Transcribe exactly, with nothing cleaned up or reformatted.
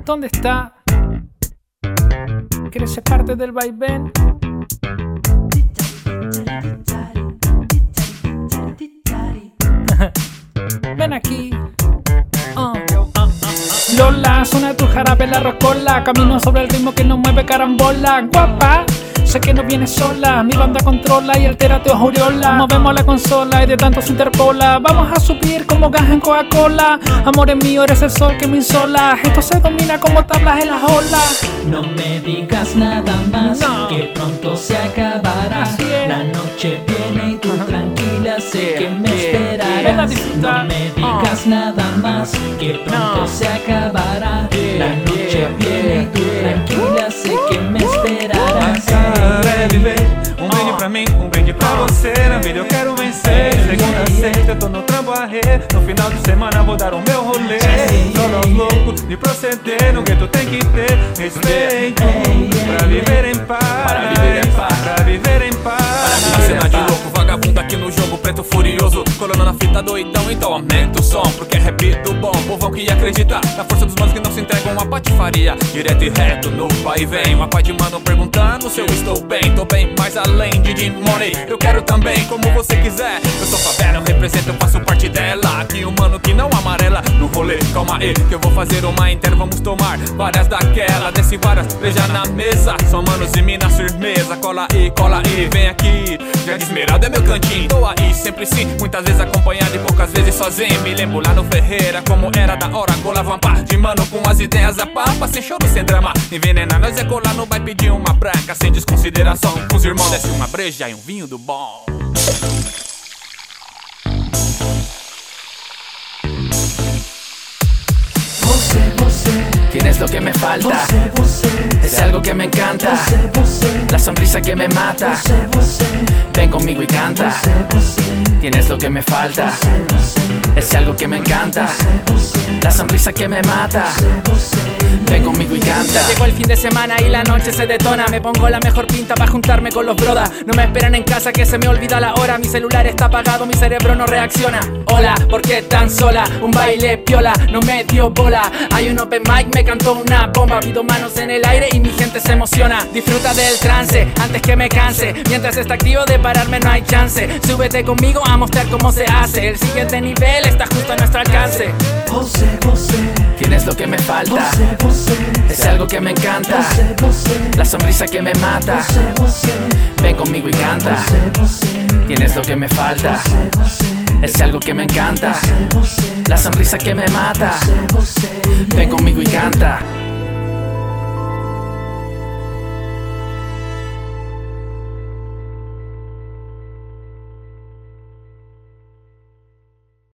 ¿Dónde está? ¿Quieres ser parte del vaivén? Ven aquí. uh, uh, uh, uh. Lola, suena tu jarabe la rocola. Camino sobre el ritmo que nos mueve carambola. Guapa, sé que no vienes sola. Mi banda controla y altera tu aureola. Movemos la consola y de tanto se interpola. Vamos a subir como gas en Coca-Cola. Amores mío, eres el sol que me insola. Esto se domina como tablas en las olas. No me digas nada más, no. Que pronto se acabará. La noche viene y tú tranquila sé que me esperarás. No me digas nada más, que pronto no. se acabará. La noche viene y tú tranquila sé que me esperarás. É viver, um brinde pra mim, um brinde pra você. Na vida eu quero vencer. Segunda a sexta eu tô no trampo a ré. No final de semana vou dar o meu rolê. Solo aos loucos de proceder. No gueto tem que ter respeito. Pra viver em paz. Para viver em paz. Pra viver em paz. A cena de louco, vagabundo aqui no jogo, preto furioso, colando na fita doidão, então aumenta o som, porque é rap do bom, povão que acredita na força dos manos que não se entregam a patifaria. Direto e reto, no vai e vem, uma pai de mano perguntando se eu estou bem. Tô bem, mais além de de money, eu quero também, como você quiser. Eu sou favela, eu represento, eu faço parte dela. Aqui um mano que não amarela, no rolê, calma aí, que eu vou fazer uma inteira, vamos tomar várias daquela. Desce várias, veja na mesa, só manos e minas firmeza. Cola aí, cola aí, vem aqui, já de Esmeralda é meu cantinho. Tô aí, sempre sim, muitas vezes acompanhado e poucas vezes sozinho. Me lembro lá no Ferreira, como era da hora. Colava um par de mano com as ideias a papa, sem choro, sem drama. Envenenar, nós é colar, não vai pedir uma branca, sem desconsideração. Com os irmãos, desce uma breja e um vinho do bom. Você, você, Tienes lo que me falta, você, você, es algo que me encanta, você, você, la sonrisa que me mata. você, você, Ven conmigo y canta. você, você, Tienes lo que me falta, es algo que me encanta, la sonrisa que me mata. Ven conmigo y canta. Ya llegó el fin de semana y la noche se detona. Me pongo la mejor pinta para juntarme con los brodas. No me esperan en casa que se me olvida la hora. Mi celular está apagado, mi cerebro no reacciona. Hola, ¿por qué tan sola? Un baile piola, no me dio bola. Hay un open mic, me cantó una bomba. Pido manos en el aire y mi gente se emociona. Disfruta del trance antes que me canse. Mientras está activo de pararme no hay chance. Súbete conmigo a mostrar cómo se hace. El siguiente nivel está justo a nuestro alcance. você, você, Tienes lo que me falta, você, você, es algo que me encanta, você, você, la sonrisa que me mata. você, você, Ven conmigo y canta. Tienes lo que me falta, es algo que me encanta, la sonrisa que me mata. Ven conmigo y canta.